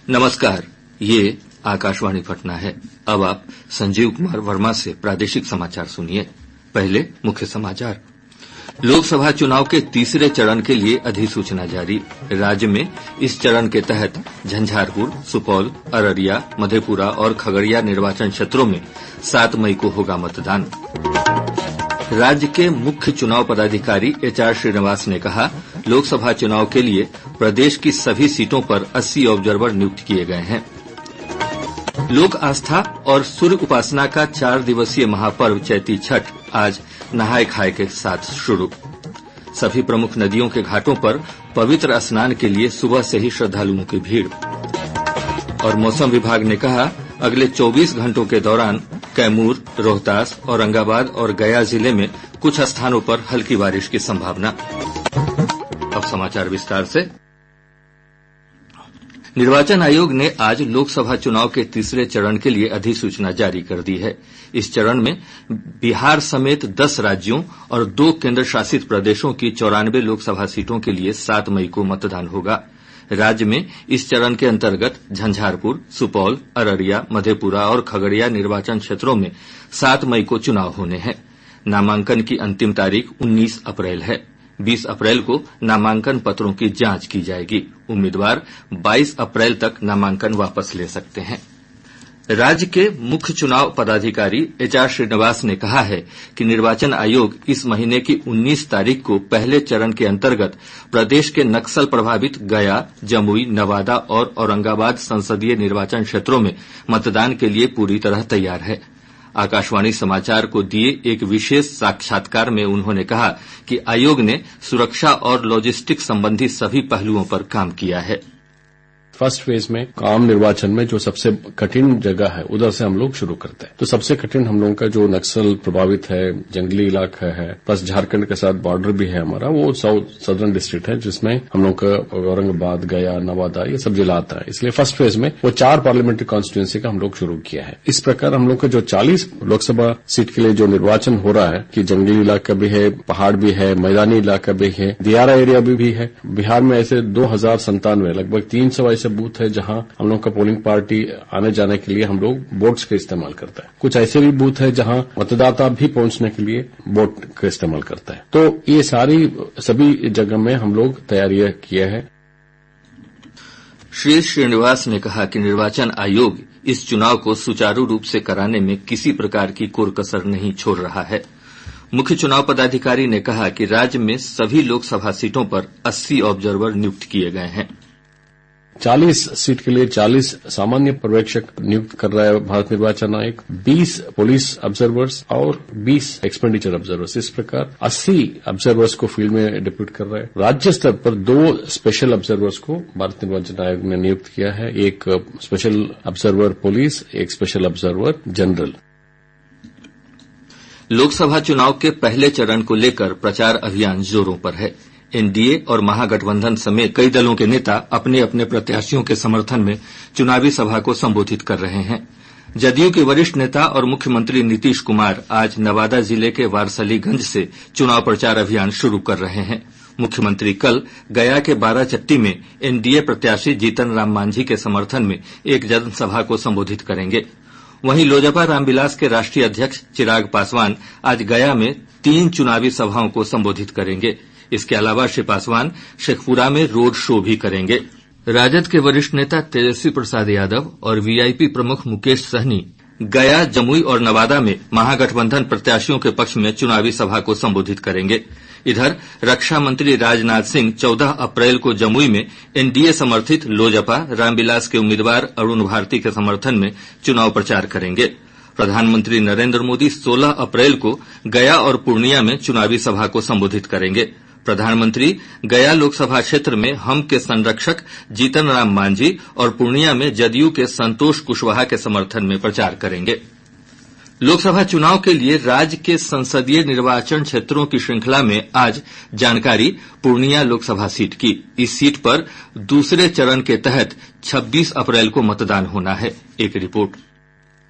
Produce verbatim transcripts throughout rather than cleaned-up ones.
नमस्कार, ये आकाशवाणी पटना है। अब आप संजीव कुमार वर्मा से प्रादेशिक समाचार सुनिए। पहले मुख्य समाचार। लोकसभा चुनाव के तीसरे चरण के लिए अधिसूचना जारी। राज्य में इस चरण के तहत झंझारपुर, सुपौल, अररिया, मधेपुरा और खगड़िया निर्वाचन क्षेत्रों में सात मई को होगा मतदान। राज्य के मुख्य चुनाव पदाधिकारी एच आर श्रीनिवास ने कहा, लोकसभा चुनाव के लिए प्रदेश की सभी सीटों पर अस्सी ऑब्जर्वर नियुक्त किए गए हैं। लोक आस्था और सूर्य उपासना का चार दिवसीय महापर्व चैती छठ आज नहाय खाए के साथ शुरू। सभी प्रमुख नदियों के घाटों पर पवित्र स्नान के लिए सुबह से ही श्रद्धालुओं की भीड़। और मौसम विभाग ने कहा, अगले चौबीस घंटों के दौरान कैमूर, रोहतास, औरंगाबाद और गया जिले में कुछ स्थानों पर हल्की बारिश की संभावना। अब समाचार विस्तार से। निर्वाचन आयोग ने आज लोकसभा चुनाव के तीसरे चरण के लिए अधिसूचना जारी कर दी है। इस चरण में बिहार समेत दस राज्यों और दो केंद्र शासित प्रदेशों की चौरानवे लोकसभा सीटों के लिए सात मई को मतदान होगा। राज्य में इस चरण के अंतर्गत झंझारपुर, सुपौल, अररिया, मधेपुरा और खगड़िया निर्वाचन क्षेत्रों में सात मई को चुनाव होने हैं। नामांकन की अंतिम तारीख उन्नीस अप्रैल है। बीस अप्रैल को नामांकन पत्रों की जांच की जाएगी। उम्मीदवार बाईस अप्रैल तक नामांकन वापस ले सकते हैं। राज्य के मुख्य चुनाव पदाधिकारी एच आर श्रीनिवास ने कहा है कि निर्वाचन आयोग इस महीने की उन्नीस तारीख को पहले चरण के अंतर्गत प्रदेश के नक्सल प्रभावित गया, जमुई, नवादा और औरंगाबाद संसदीय निर्वाचन क्षेत्रों में मतदान के लिए पूरी तरह तैयार है। आकाशवाणी समाचार को दिए एक विशेष साक्षात्कार में उन्होंने कहा कि आयोग ने सुरक्षा और लॉजिस्टिक संबंधी सभी पहलुओं पर काम किया है। फर्स्ट फेज में आम निर्वाचन में जो सबसे कठिन जगह है उधर से हम लोग शुरू करते हैं। तो सबसे कठिन हम लोगों का जो नक्सल प्रभावित है, जंगली इलाका है, प्लस झारखंड के साथ बॉर्डर भी है हमारा, वो साउथ सदर्न डिस्ट्रिक्ट है जिसमें हम लोग का औरंगाबाद, गया, नवादा ये सब जिला आता है। इसलिए फर्स्ट फेज में वो चार पार्लियामेंट्री कॉन्स्टिट्यूंसी का हम लोग शुरू किया है। इस प्रकार हम लोग का जो चालीस लोकसभा सीट के लिए जो निर्वाचन हो रहा है कि जंगली इलाका भी है, पहाड़ भी है, मैदानी इलाका भी है, दियारा एरिया भी, भी है। बिहार में ऐसे दो हजार संतानवे लगभग तीन सौ ऐसे बूथ है जहां हम लोग का पोलिंग पार्टी आने जाने के लिए हम लोग बोट्स का इस्तेमाल करता है। कुछ ऐसे भी बूथ है जहां मतदाता भी पहुंचने के लिए बोट का इस्तेमाल करता है। तो ये सारी सभी जगह में हम लोग तैयारियां किए हैं। श्री श्रीनिवास ने कहा कि निर्वाचन आयोग इस चुनाव को सुचारू रूप से कराने में किसी प्रकार की कोर कसर नहीं छोड़ रहा है। मुख्य चुनाव पदाधिकारी ने कहा कि राज्य में सभी लोकसभा सीटों पर अस्सी ऑब्जर्वर नियुक्त किए गए हैं। चालीस सीट के लिए चालीस सामान्य पर्यवेक्षक नियुक्त कर रहा है भारत निर्वाचन आयोग, बीस पुलिस ऑब्जर्वर्स और बीस एक्सपेंडिचर ऑब्जर्वर्स। इस प्रकार अस्सी ऑब्जर्वर्स को फील्ड में डिप्यूट कर रहा है। राज्य स्तर पर दो स्पेशल ऑब्जर्वर्स को भारत निर्वाचन आयोग ने नियुक्त किया है, एक स्पेशल ऑब्जर्वर पुलिस, एक स्पेशल ऑब्जर्वर जनरल। लोकसभा चुनाव के पहले चरण को लेकर प्रचार अभियान जोरों पर है। एनडीए और महागठबंधन समेत कई दलों के नेता अपने अपने प्रत्याशियों के समर्थन में चुनावी सभा को संबोधित कर रहे हैं। जदयू के वरिष्ठ नेता और मुख्यमंत्री नीतीश कुमार आज नवादा जिले के वारसलीगंज से चुनाव प्रचार अभियान शुरू कर रहे हैं। मुख्यमंत्री कल गया के बाराचट्टी में एनडीए प्रत्याशी जीतन राम मांझी के समर्थन में एक जनसभा को संबोधित करेंगे। वहीं लोजपा रामविलास के राष्ट्रीय अध्यक्ष चिराग पासवान आज गया में तीन चुनावी सभाओं को संबोधित करेंगे। इसके अलावा श्री पासवान शेखपुरा में रोड शो भी करेंगे। राजद के वरिष्ठ नेता तेजस्वी प्रसाद यादव और वीआईपी प्रमुख मुकेश सहनी गया, जमुई और नवादा में महागठबंधन प्रत्याशियों के पक्ष में चुनावी सभा को संबोधित करेंगे। इधर रक्षा मंत्री राजनाथ सिंह चौदह अप्रैल को जमुई में एनडीए समर्थित लोजपा रामविलास के उम्मीदवार अरुण भारती के समर्थन में चुनाव प्रचार करेंगे। प्रधानमंत्री नरेंद्र मोदी सोलह अप्रैल को गया और पूर्णिया में चुनावी सभा को संबोधित करेंगे। प्रधानमंत्री गया लोकसभा क्षेत्र में हम के संरक्षक जीतन राम मांझी और पूर्णिया में जदयू के संतोष कुशवाहा के समर्थन में प्रचार करेंगे। लोकसभा चुनाव के लिए राज्य के संसदीय निर्वाचन क्षेत्रों की श्रृंखला में आज जानकारी पूर्णिया लोकसभा सीट की। इस सीट पर दूसरे चरण के तहत छब्बीस अप्रैल को मतदान होना है। एक रिपोर्ट।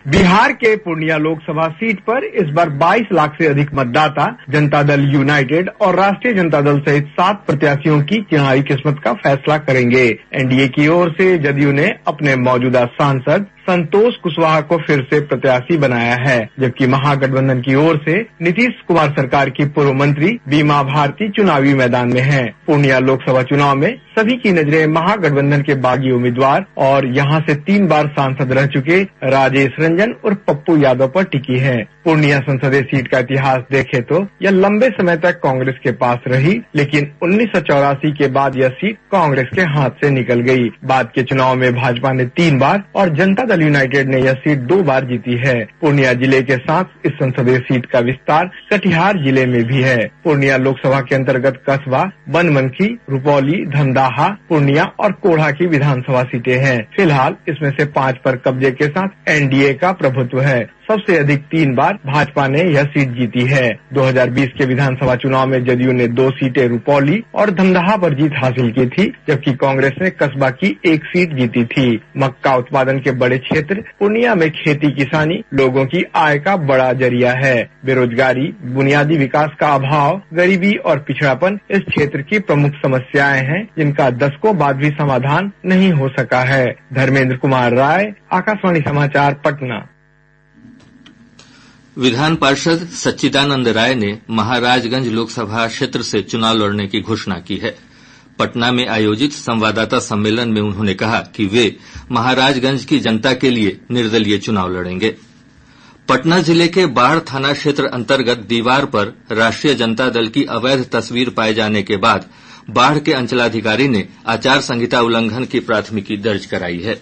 बिहार के पूर्णिया लोकसभा सीट पर इस बार बाईस लाख से अधिक मतदाता जनता दल यूनाइटेड और राष्ट्रीय जनता दल सहित सात प्रत्याशियों की चुनावी किस्मत का फैसला करेंगे। एनडीए की ओर से जदयू ने अपने मौजूदा सांसद संतोष कुशवाहा को फिर से प्रत्याशी बनाया है, जबकि महागठबंधन की ओर से नीतीश कुमार सरकार की पूर्व मंत्री बीमा भारती चुनावी मैदान में हैं। पूर्णिया लोकसभा चुनाव में सभी की नजरें महागठबंधन के बागी उम्मीदवार और यहां से तीन बार सांसद रह चुके राजेश रंजन और पप्पू यादव पर टिकी है। पूर्णिया संसदीय सीट का इतिहास देखें तो यह लंबे समय तक कांग्रेस के पास रही, लेकिन उन्नीस सौ चौरासी के बाद यह सीट कांग्रेस के हाथ से निकल गई। बाद के चुनाव में भाजपा ने तीन बार और जनता दल यूनाइटेड ने यह सीट दो बार जीती है। पूर्णिया जिले के साथ इस संसदीय सीट का विस्तार कटिहार जिले में भी है। पूर्णिया लोकसभा के अंतर्गत कस्बा, बनमनखी, रुपौली, धमदाहा, पूर्णिया और कोढ़ा की विधानसभा सीटें हैं। फिलहाल इसमें से पांच पर कब्जे के साथ एनडीए का प्रभुत्व है। सबसे अधिक तीन बार भाजपा ने यह सीट जीती है। दो हज़ार बीस के विधानसभा चुनाव में जदयू ने दो सीटें रुपौली और धमदाहा पर जीत हासिल की थी, जबकि कांग्रेस ने कस्बा की एक सीट जीती थी। मक्का उत्पादन के बड़े क्षेत्र पूर्णिया में खेती किसानी लोगों की आय का बड़ा जरिया है। बेरोजगारी, बुनियादी विकास का अभाव, गरीबी और पिछड़ापन इस क्षेत्र की प्रमुख समस्याएं हैं, जिनका दशकों बाद भी समाधान नहीं हो सका है। धर्मेंद्र कुमार राय, आकाशवाणी समाचार, पटना। विधान पार्षद सच्चिदानंद राय ने महाराजगंज लोकसभा क्षेत्र से चुनाव लड़ने की घोषणा की है। पटना में आयोजित संवाददाता सम्मेलन में उन्होंने कहा कि वे महाराजगंज की जनता के लिए निर्दलीय चुनाव लड़ेंगे। पटना जिले के बाढ़ थाना क्षेत्र अंतर्गत दीवार पर राष्ट्रीय जनता दल की अवैध तस्वीर पाए जाने के बाद बाढ़ के अंचलाधिकारी ने आचार संहिता उल्लंघन की प्राथमिकी दर्ज कराई है।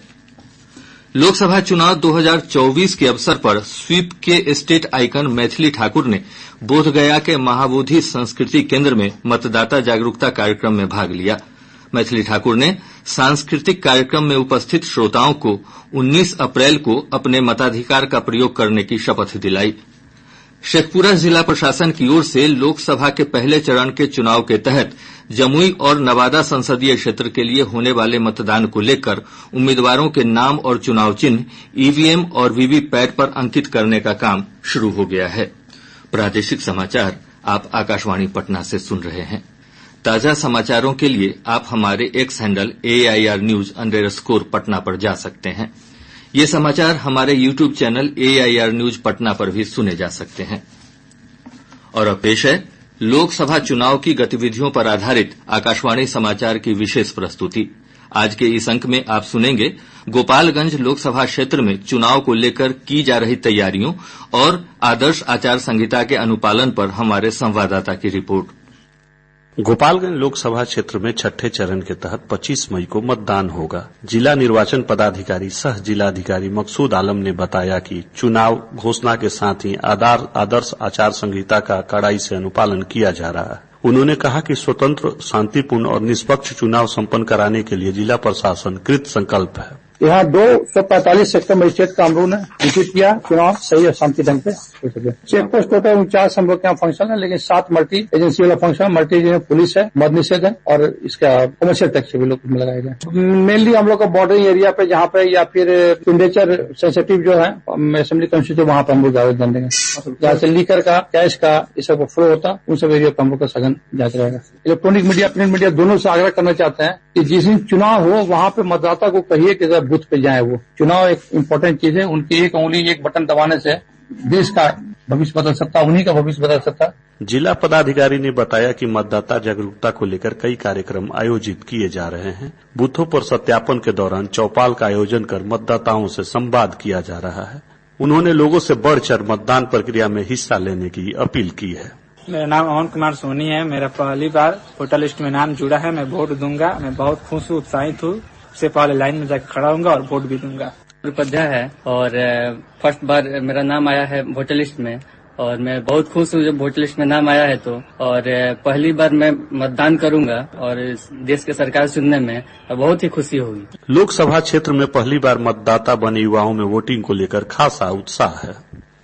लोकसभा चुनाव दो हज़ार चौबीस के अवसर पर स्वीप के स्टेट आइकन मैथिली ठाकुर ने बोधगया के महाबोधि संस्कृति केंद्र में मतदाता जागरूकता कार्यक्रम में भाग लिया। मैथिली ठाकुर ने सांस्कृतिक कार्यक्रम में उपस्थित श्रोताओं को उन्नीस अप्रैल को अपने मताधिकार का प्रयोग करने की शपथ दिलाई। शेखपुरा जिला प्रशासन की ओर से लोकसभा के पहले चरण के चुनाव के तहत जमुई और नवादा संसदीय क्षेत्र के लिए होने वाले मतदान को लेकर उम्मीदवारों के नाम और चुनाव चिन्ह ईवीएम और वीवीपैट पर अंकित करने का काम शुरू हो गया है। प्रादेशिक समाचार आप आकाशवाणी पटना से सुन रहे हैं। ताजा समाचारों के लिए आप हमारे X handle AIR news underscore Patna पर जा सकते हैं। ये समाचार हमारे YouTube channel AIR news Patna पर भी सुने जा सकते हैं। और अब पेश है लोकसभा चुनाव की गतिविधियों पर आधारित आकाशवाणी समाचार की विशेष प्रस्तुति। आज के इस अंक में आप सुनेंगे गोपालगंज लोकसभा क्षेत्र में चुनाव को लेकर की जा रही तैयारियों और आदर्श आचार संहिता के अनुपालन पर हमारे संवाददाता की रिपोर्ट। गोपालगंज लोकसभा क्षेत्र में छठे चरण के तहत पच्चीस मई को मतदान होगा। जिला निर्वाचन पदाधिकारी सह जिलाधिकारी मकसूद आलम ने बताया कि चुनाव घोषणा के साथ ही आदर्श आचार संहिता का कड़ाई से अनुपालन किया जा रहा है। उन्होंने कहा कि स्वतंत्र, शांतिपूर्ण और निष्पक्ष चुनाव संपन्न कराने के लिए जिला प्रशासन कृत संकल्प है। यहाँ दो सौ पैंतालीस सेक्टर मजिस्ट्रेट का हम लोग ने विजिट किया। चुनाव सही और शांति ढंग से हो सके। चेक पोस्ट टोटल उनचास हम लोग के यहाँ फंक्शन है, लेकिन सात मल्टी एजेंसी वाला फंक्शन, मल्टी जो पुलिस है, मद निषेध है और इसका कमर्शियल टैक्स भी लोग लगाए गए। मेनली हम लोग का बॉर्डरिंग एरिया पे जहाँ पे या फिर इंडेचर सेंसिटिव जो है असेंबली कंस्टिट्यूट वहाँ पे हम लोग आवेदन देंगे। जहाँ से लीकर का, कैश का ये सब फ्लो होता उन सब एरिया पे हम लोग का सघन जांच रहेगा। इलेक्ट्रॉनिक मीडिया, प्रिंट मीडिया दोनों से आग्रह करना चाहते हैं कि जिस दिन चुनाव हो वहाँ पे मतदाता को कहिए कि बूथ पे जाए। वो चुनाव एक इम्पोर्टेंट चीज है। उनकी एक उंगली, एक बटन दबाने से देश का भविष्य बदल सकता, उन्हीं का भविष्य बदल सकता। जिला पदाधिकारी ने बताया कि मतदाता जागरूकता को लेकर कई कार्यक्रम आयोजित किए जा रहे हैं। बूथों पर सत्यापन के दौरान चौपाल का आयोजन कर मतदाताओं से संवाद किया जा रहा है। उन्होंने लोगों से बढ़ चढ़ मतदान प्रक्रिया में हिस्सा लेने की अपील की है। मेरा नाम अमन कुमार सोनी है। मेरा पहली बार वोटर लिस्ट में नाम जुड़ा है। मैं वोट दूंगा। मैं बहुत खुश हूँ, उत्साहित हूँ। से पहले लाइन में जाकर खड़ा होऊंगा और वोट भी दूंगा। उपाध्याय है और फर्स्ट बार मेरा नाम आया है वोटर लिस्ट में और मैं बहुत खुश हूँ जब वोटर लिस्ट में नाम आया है तो। और पहली बार मैं मतदान करूंगा और देश के सरकार चुनने में बहुत ही खुशी होगी। लोकसभा क्षेत्र में पहली बार मतदाता बने युवाओं में वोटिंग को लेकर खासा उत्साह है।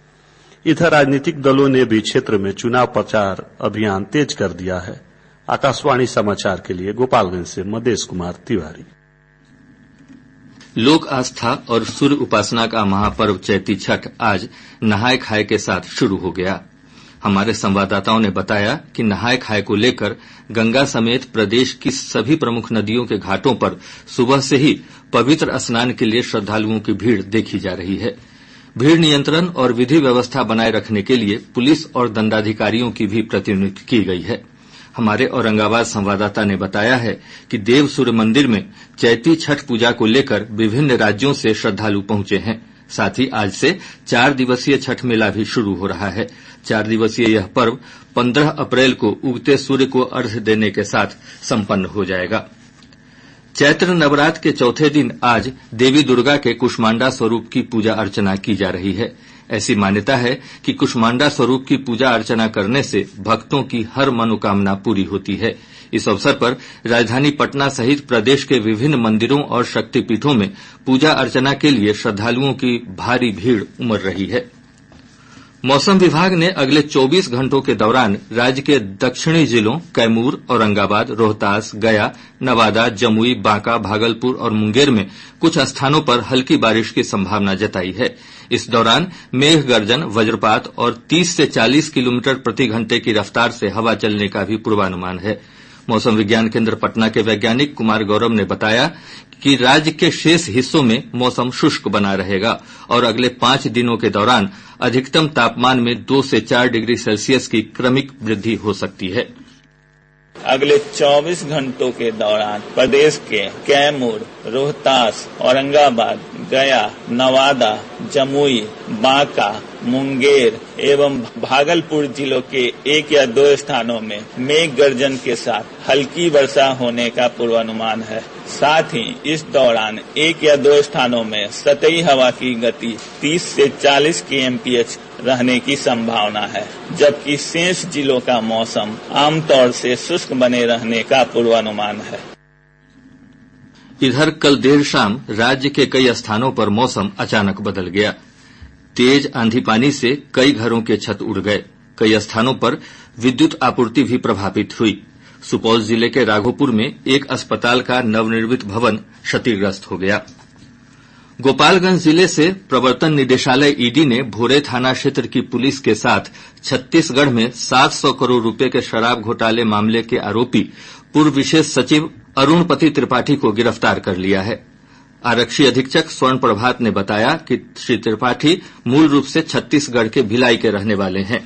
इधर राजनीतिक दलों ने भी क्षेत्र में चुनाव प्रचार अभियान तेज कर दिया है। आकाशवाणी समाचार के लिए गोपालगंज से मदेश कुमार तिवारी। लोक आस्था और सूर्य उपासना का महापर्व चैती छठ आज नहाय खाए के साथ शुरू हो गया। हमारे संवाददाताओं ने बताया कि नहाय खाए को लेकर गंगा समेत प्रदेश की सभी प्रमुख नदियों के घाटों पर सुबह से ही पवित्र स्नान के लिए श्रद्धालुओं की भीड़ देखी जा रही है। भीड़ नियंत्रण और विधि व्यवस्था बनाए रखने के लिए पुलिस और दंडाधिकारियों की भी प्रतिनियुक्ति की गई है। हमारे औरंगाबाद संवाददाता ने बताया है कि देव सूर्य मंदिर में चैती छठ पूजा को लेकर विभिन्न राज्यों से श्रद्धालु पहुंचे हैं। साथ ही आज से चार दिवसीय छठ मेला भी शुरू हो रहा है। चार दिवसीय यह पर्व पंद्रह अप्रैल को उगते सूर्य को अर्घ्य देने के साथ संपन्न हो जाएगा। चैत्र नवरात्र के चौथे दिन आज देवी दुर्गा के कुष्मांडा स्वरूप की पूजा अर्चना की जा रही है। ऐसी मान्यता है कि कुष्मांडा स्वरूप की पूजा अर्चना करने से भक्तों की हर मनोकामना पूरी होती है। इस अवसर पर राजधानी पटना सहित प्रदेश के विभिन्न मंदिरों और शक्तिपीठों में पूजा अर्चना के लिए श्रद्धालुओं की भारी भीड़ उमड़ रही है। मौसम विभाग ने अगले चौबीस घंटों के दौरान राज्य के दक्षिणी जिलों कैमूर, औरंगाबाद, रोहतास, गया, नवादा, जमुई, बांका, भागलपुर और मुंगेर में कुछ स्थानों पर हल्की बारिश की संभावना जताई है। इस दौरान मेघ गर्जन, वज्रपात और तीस से चालीस किलोमीटर प्रति घंटे की रफ्तार से हवा चलने का भी पूर्वानुमान है। मौसम विज्ञान केंद्र पटना के वैज्ञानिक कुमार गौरव ने बताया कि राज्य के शेष हिस्सों में मौसम शुष्क बना रहेगा और अगले पांच दिनों के दौरान अधिकतम तापमान में दो से चार डिग्री सेल्सियस की क्रमिक वृद्धि हो सकती है। अगले चौबीस घंटों के दौरान प्रदेश के कैमूर, रोहतास, औरंगाबाद, गया, नवादा, जमुई, बांका, मुंगेर एवं भागलपुर जिलों के एक या दो स्थानों में मेघ गर्जन के साथ हल्की वर्षा होने का पूर्वानुमान है। साथ ही इस दौरान एक या दो स्थानों में सतही हवा की गति तीस से चालीस किलोमीटर रहने की संभावना है, जबकि शेष जिलों का मौसम आमतौर से शुष्क बने रहने का पूर्वानुमान है। इधर कल देर शाम राज्य के कई स्थानों पर मौसम अचानक बदल गया। तेज आंधी पानी से कई घरों के छत उड़ गए। कई स्थानों पर विद्युत आपूर्ति भी प्रभावित हुई। सुपौल जिले के राघोपुर में एक अस्पताल का नवनिर्मित भवन क्षतिग्रस्त हो गया। गोपालगंज जिले से प्रवर्तन निदेशालय ईडी ने भोरे थाना क्षेत्र की पुलिस के साथ छत्तीसगढ़ में सात सौ करोड़ रुपए के शराब घोटाले मामले के आरोपी पूर्व विशेष सचिव अरुणपति त्रिपाठी को गिरफ्तार कर लिया है। आरक्षी अधीक्षक स्वर्ण प्रभात ने बताया कि श्री त्रिपाठी मूल रूप से छत्तीसगढ़ के भिलाई के रहने वाले हैं।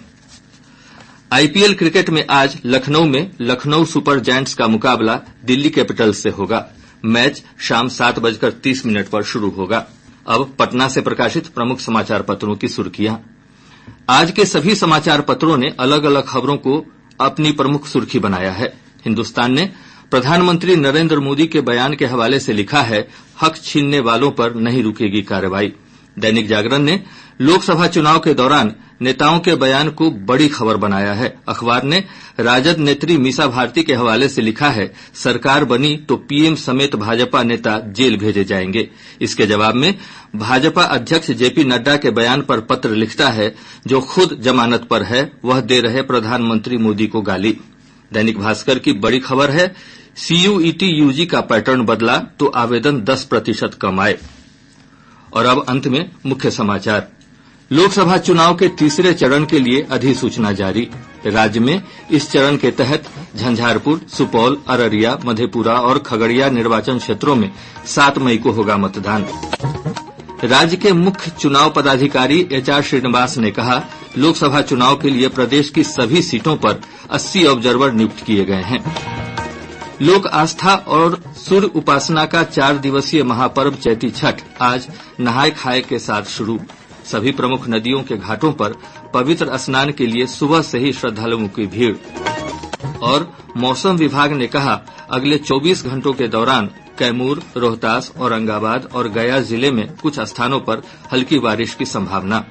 आईपीएल क्रिकेट में आज लखनऊ में लखनऊ सुपर जायंट्स का मुकाबला दिल्ली कैपिटल्स से होगा। मैच शाम सात बजकर तीस मिनट पर शुरू होगा। अब पटना से प्रकाशित प्रमुख समाचार पत्रों की सुर्खियां। आज के सभी समाचार पत्रों ने अलग अलग खबरों को अपनी प्रमुख सुर्खी बनाया है। हिन्दुस्तान ने प्रधानमंत्री नरेंद्र मोदी के बयान के हवाले से लिखा है, हक छीनने वालों पर नहीं रुकेगी कार्रवाई। दैनिक जागरण ने लोकसभा चुनाव के दौरान नेताओं के बयान को बड़ी खबर बनाया है। अखबार ने राजद नेत्री मीसा भारती के हवाले से लिखा है, सरकार बनी तो पीएम समेत भाजपा नेता जेल भेजे जाएंगे। इसके जवाब में भाजपा अध्यक्ष जेपी नड्डा के बयान पर पत्र लिखता है, जो खुद जमानत पर है वह दे रहे प्रधानमंत्री मोदी को गाली। दैनिक भास्कर की बड़ी खबर है, सीयूईटी यूजी का पैटर्न बदला तो आवेदन दस प्रतिशत कम आए। और अब अंत में मुख्य समाचार। लोकसभा चुनाव के तीसरे चरण के लिए अधिसूचना जारी। राज्य में इस चरण के तहत झंझारपुर, सुपौल, अररिया, मधेपुरा और खगड़िया निर्वाचन क्षेत्रों में सात मई को होगा मतदान। राज्य के मुख्य चुनाव पदाधिकारी एच आर श्रीनिवास ने कहा, लोकसभा चुनाव के लिए प्रदेश की सभी सीटों पर अस्सी ऑब्जर्वर नियुक्त किए गए हैं। लोक आस्था और सूर्य उपासना का चार दिवसीय महापर्व चैती छठ आज नहाय खाए के साथ शुरू। सभी प्रमुख नदियों के घाटों पर पवित्र स्नान के लिए सुबह से ही श्रद्धालुओं की भीड़। और मौसम विभाग ने कहा, अगले चौबीस घंटों के दौरान कैमूर, रोहतास, औरंगाबाद और गया जिले में कुछ स्थानों पर हल्की बारिश की संभावना।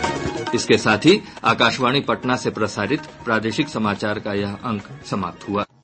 इसके साथ ही आकाशवाणी पटना से प्रसारित प्रादेशिक समाचार का यह अंक समाप्त हुआ।